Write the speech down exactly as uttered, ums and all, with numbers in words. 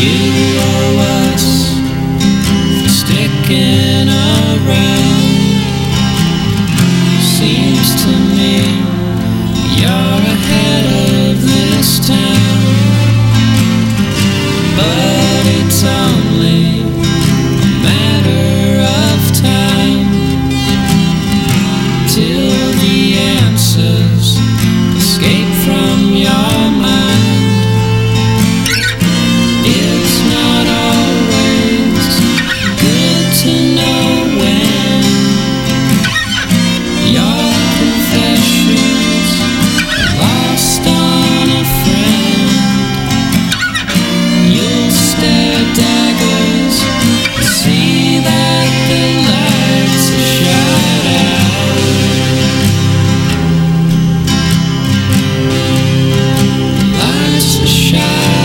You owe us for sticking around. Seems to me you're ahead of this town, but it's only a matter of time till the answers escape from your mind. It's not always good to know when your confessions are lost on a friend. You'll stare daggers and see that the lights are shut out. Lights are shut out.